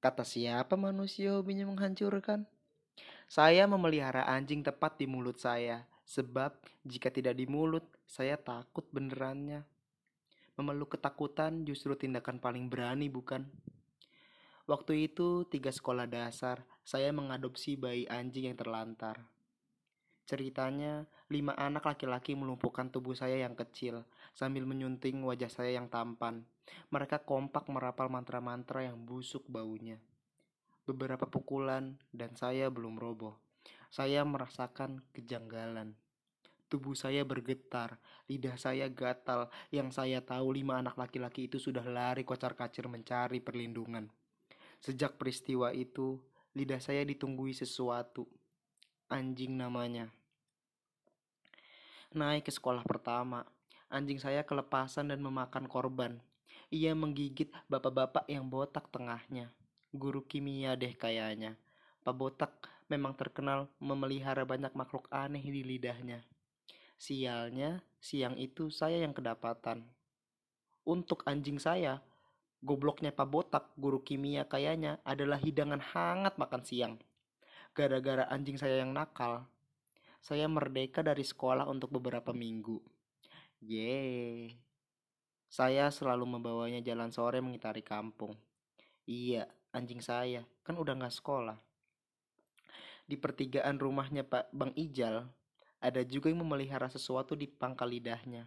Kata siapa manusia hobinya menghancurkan? Saya memelihara anjing tepat di mulut saya, sebab jika tidak di mulut, saya takut benerannya. Memeluk ketakutan justru tindakan paling berani, bukan? Waktu itu, 3 sekolah dasar, saya mengadopsi bayi anjing yang terlantar. Ceritanya, 5 anak laki-laki melumpuhkan tubuh saya yang kecil, sambil menyunting wajah saya yang tampan. Mereka kompak merapal mantra-mantra yang busuk baunya. Beberapa pukulan, dan saya belum roboh. Saya merasakan kejanggalan. Tubuh saya bergetar, lidah saya gatal, yang saya tahu 5 anak laki-laki itu sudah lari kocar-kacir mencari perlindungan. Sejak peristiwa itu, lidah saya ditunggui sesuatu. Anjing namanya. Naik ke sekolah pertama, anjing saya kelepasan dan memakan korban. Ia menggigit bapak-bapak yang botak tengahnya. Guru kimia deh kayaknya. Pak Botak memang terkenal memelihara banyak makhluk aneh di lidahnya. Sialnya, siang itu saya yang kedapatan. Untuk anjing saya, gobloknya Pak Botak, guru kimia kayaknya adalah hidangan hangat makan siang. Gara-gara anjing saya yang nakal, saya merdeka dari sekolah untuk beberapa minggu. Yeay. Saya selalu membawanya jalan sore mengitari kampung. Iya, anjing saya kan udah gak sekolah. Di pertigaan rumahnya Pak Bang Ijal, ada juga yang memelihara sesuatu di pangkal lidahnya.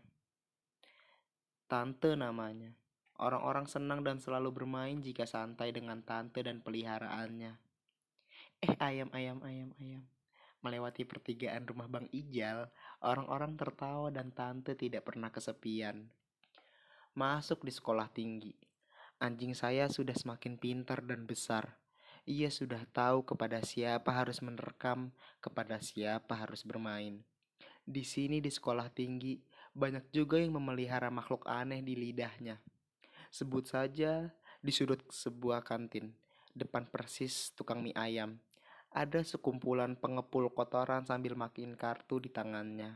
Tante namanya. Orang-orang senang dan selalu bermain jika santai dengan tante dan peliharaannya. Ayam, ayam, ayam, ayam. Melewati pertigaan rumah Bang Ijal, orang-orang tertawa dan tante tidak pernah kesepian. Masuk di sekolah tinggi. Anjing saya sudah semakin pintar dan besar. Ia sudah tahu kepada siapa harus menerkam, kepada siapa harus bermain. Di sini di sekolah tinggi, banyak juga yang memelihara makhluk aneh di lidahnya. Sebut saja di sudut sebuah kantin, depan persis tukang mie ayam. Ada sekumpulan pengepul kotoran sambil makin kartu di tangannya.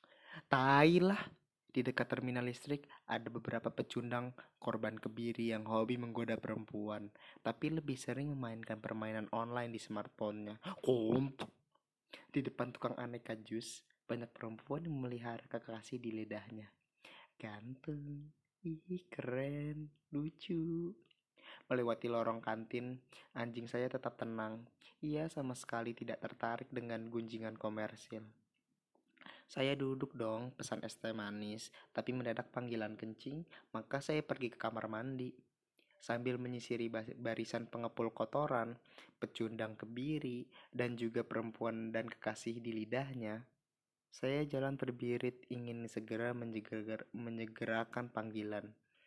Tai lah. Di dekat terminal listrik ada beberapa pecundang korban kebiri yang hobi menggoda perempuan, tapi lebih sering memainkan permainan online di smartphone-nya. Komp. Di depan tukang aneka jus, banyak perempuan yang memelihara kekasih di lidahnya. Ganteng, ih keren, lucu. Melewati lorong kantin, anjing saya tetap tenang. Ia sama sekali tidak tertarik dengan gunjingan komersil. Saya duduk dong, pesan es teh manis, tapi mendadak panggilan kencing, maka saya pergi ke kamar mandi. Sambil menyisiri barisan pengepul kotoran, pecundang kebiri, dan juga perempuan dan kekasih di lidahnya, saya jalan terbirit ingin segera menyegerakan panggilan.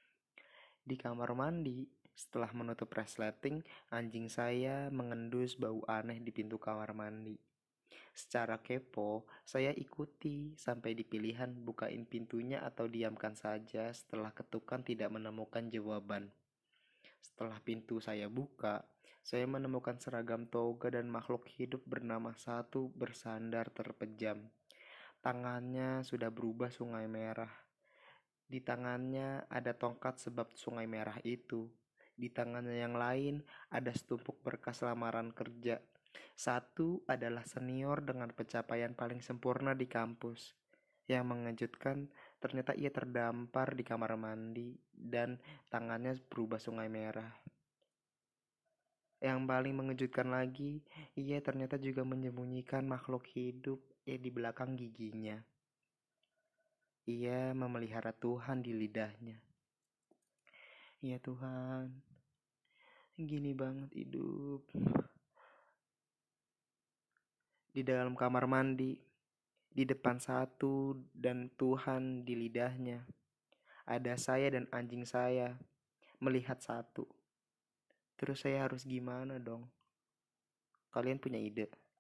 Di kamar mandi, setelah menutup resleting, anjing saya mengendus bau aneh di pintu kamar mandi. Secara kepo, saya ikuti sampai di pilihan bukain pintunya atau diamkan saja setelah ketukan tidak menemukan jawaban. Setelah pintu saya buka, saya menemukan seragam toga dan makhluk hidup bernama satu bersandar terpejam. Tangannya sudah berubah sungai merah. Di tangannya ada tongkat sebab sungai merah itu. Di tangannya yang lain ada setumpuk berkas lamaran kerja. Satu adalah senior dengan pencapaian paling sempurna di kampus. Yang mengejutkan, ternyata ia terdampar di kamar mandi dan tangannya berubah sungai merah. Yang paling mengejutkan lagi, ia ternyata juga menyembunyikan makhluk hidup di belakang giginya. Ia memelihara Tuhan di lidahnya. Ya Tuhan, gini banget hidup. Di dalam kamar mandi, di depan satu dan Tuhan di lidahnya. Ada saya dan anjing saya melihat satu. Terus saya harus gimana dong? Kalian punya ide?